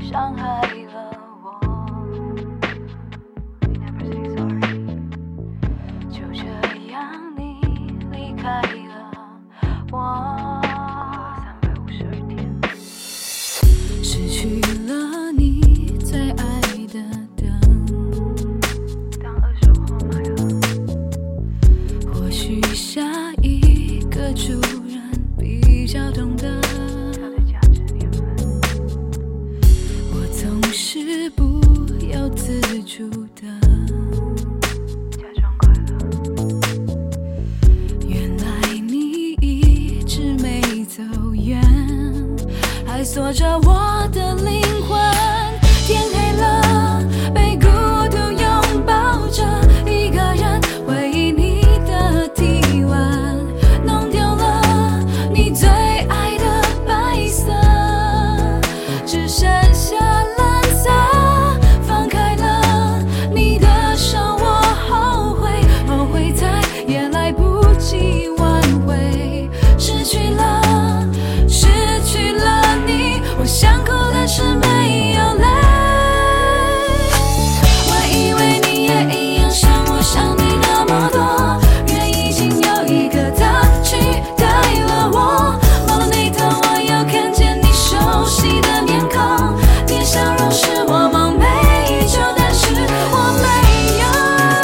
伤害了我。就这样你离开了我，失去了你最爱的灯，当二手货卖了。或许下一个主人比较懂得它的价值年份。我总是不由自主的假装快乐。原来你一直没走远，还锁着我的灵魂。天黑了，被孤独拥抱着，一个人回忆你的臂弯，弄丢了你最爱的白色，只剩下蓝色。放开了你的手，我后悔，后悔再也来不及挽回。失去了你，我想哭但是没有泪。我以为你也一样像我，想你那么多，原已经有一个他取代了我。望到那头，我又看见你熟悉的面孔，你的笑容是我梦寐以求，但是我没有。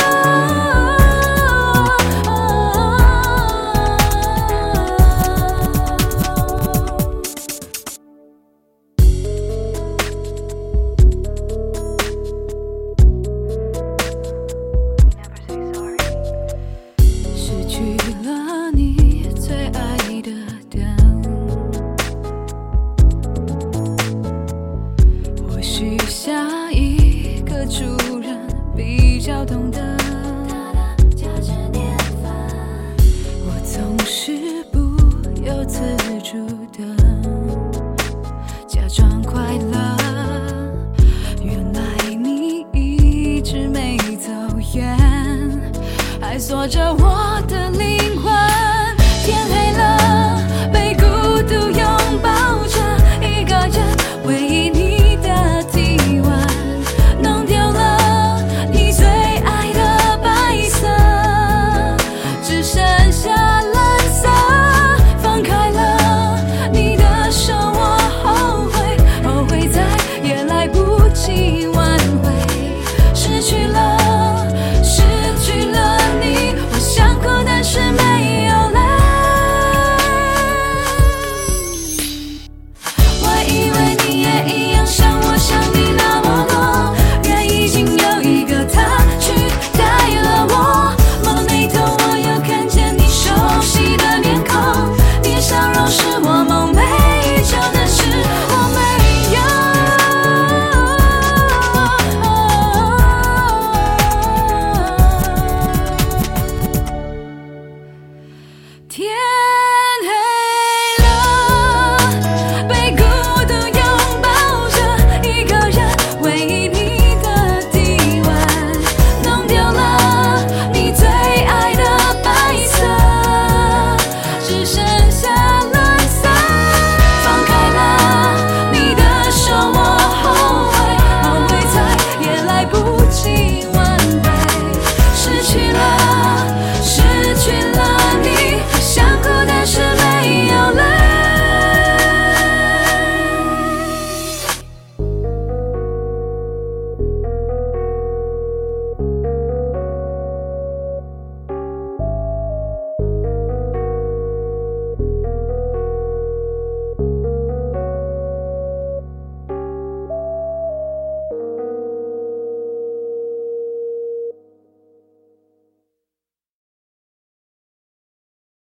失去了你最爱的灯，或许下一个主人比较懂得它的价值年份。我总是不由自主的假装快乐，原来你一直没走远，还锁着我的灵魂。天黑了，被孤独拥抱着，一个人回忆你的臂弯，弄丢了你最爱的白色，只剩下蓝色。放开了你的手，我后悔，后悔再也来不及挽回。失去了你，我想哭但是没有泪。我以为你也一样像我，想你那么多，原已经有一个他取代了我。望到那头，我又看见你熟悉的面孔，你的笑容是我梦寐以求，但是我没有。天黑了，被孤独拥抱着，一个人回忆你的臂弯，弄丢了你最爱的白色，只剩